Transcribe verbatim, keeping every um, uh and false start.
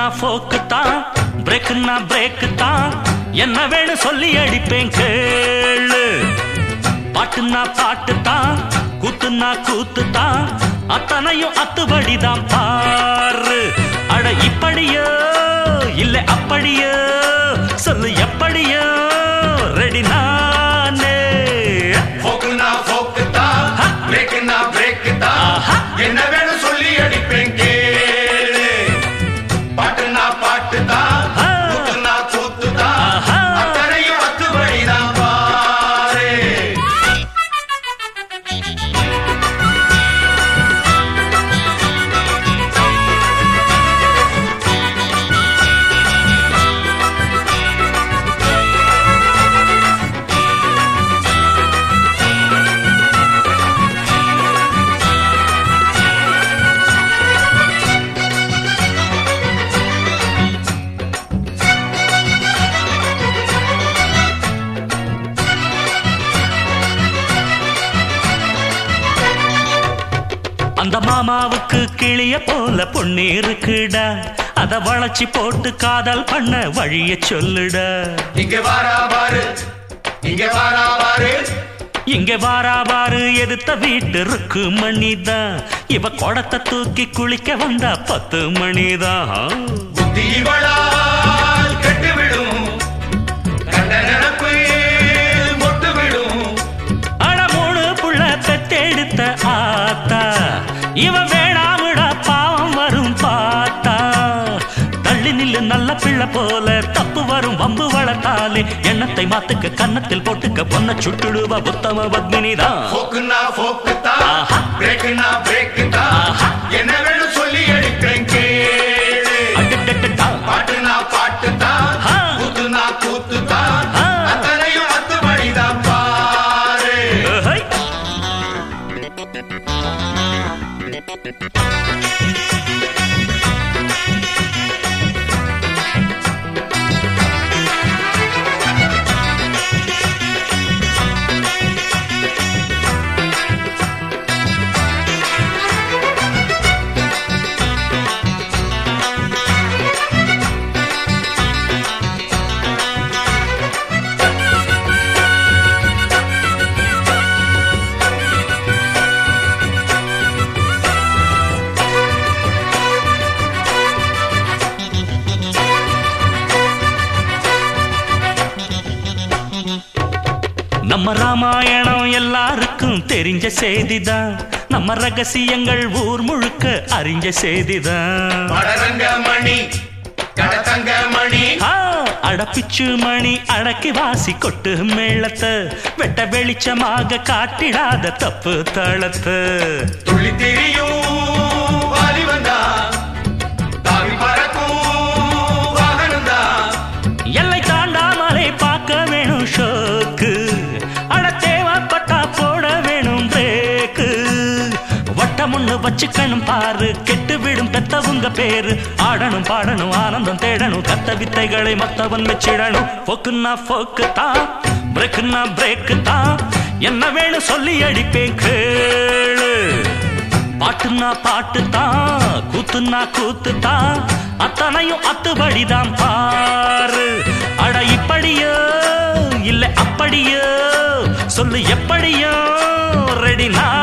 போக்கு தான் பிரேக்குன்னா பிரேக்கு தான் என்ன வேணும் சொல்லி அடிப்பேன் கேளு. பாட்டுன்னா பாட்டு தான் கூத்துன்னா கூத்து தான் அத்தனையும் அத்துபடிதான் பாரு. அட இப்படியோ இல்ல அப்படியோ சொல்லு எப்படியோ ரெடி நானே. போக்குன்னா போக்கு தான் பிரேக்குன்னா பிரேக்கு தான் என்ன வேணும் சொல்லி அடிப்பேன் கேளு. பாட்டுன்னா பாட்டு தான் கூத்துன்னா கூத்து தான் அத்தனையும் அத்துபடிதான் பாரு. அந்த மாமாவுக்கு கிளிய போல பொண்ணு இருக்குடா, அத வளைச்சி போட்டு காதல் பண்ண வழிய சொல்லுடா. இங்க வாரா பாரு இங்க வாரா பாரு இங்க வாரா பாரு எதிர்த்த வீட்டு இருக்கு மணிதான். இவ குடத்தை தூக்கி குளிக்க வந்தா பத்து மணிதான். புத்தி இவளால் கெட்டு விடும் கண்ட நினப்பு மொட்டு விடும். அட மூணு புள்ள பெத்தெடுத்த ஆத்தா இவ வேணாமுடா பாவம் வரும் பார்த்தா. தள்ளி நில்லு நல்ல பிள்ளை போல தப்பு வரும் வம்பு வளர்த்தாலே எண்ணத்தை மாத்துக்க கன்னத்தில் போட்டுக்க பொண்ண சுட்டுடுவா புத்தம பத்மினிதான். போக்குன்னா போக்கு தான் பிரேக்குன்னா பிரேக்கு தான் என்ன வேணும் சொல்லி அடிப்பேன் கேளு. பாட்டுன்னா பாட்டு தான் கூத்துன்னா கூத்து தான் அத்தனையும் அத்துபடிதான் பாரு. நம்ம ராமாயணம் எல்லாருக்கும் தெரிஞ்ச செய்திதான், நம்ம ரகசியங்கள் ஊர் முழுக்க அறிஞ்ச செய்திதான். மணி கடத்தங்க மணி அடப்பிச்சு மணி அடக்கி வாசி கொட்டு மேளத்தை வெட்ட வெளிச்சமாக காட்டிடாத தப்பு தளத்தை. துள்ளி திரியும் வாலி வந்தா தாவி பறக்கும் வாகனம் தான். எல்லை தாண்டாமலை பார்க்க வேணும் ஷோக்கு, அட தேவைப்பட்டா போட வேணும் பிரேக்கு. வட்டம் ஒண்ணு வச்சுக்கணும் பாரு கெட்டு விடும் பெத்தவங்க பேரு. ஆடணும் பாடணும் ஆனந்தம் தேடணும் கத்த வித்தைகளை மத்தவன் வச்சிடணும். போக்குன்னா போக்கு தான் பிரேக்குன்னா பிரேக்கு தான் என்ன வேணும் சொல்லி அடிப்பேன் கேளு. பாட்டுன்னா பாட்டு தான் கூத்துன்னா கூத்து தான் அத்தனையும் அத்துபடிதான் பாரு. அட இப்படியோ இல்ல அப்படியோ சொல்லு எப்படியோ ரெடி நான்.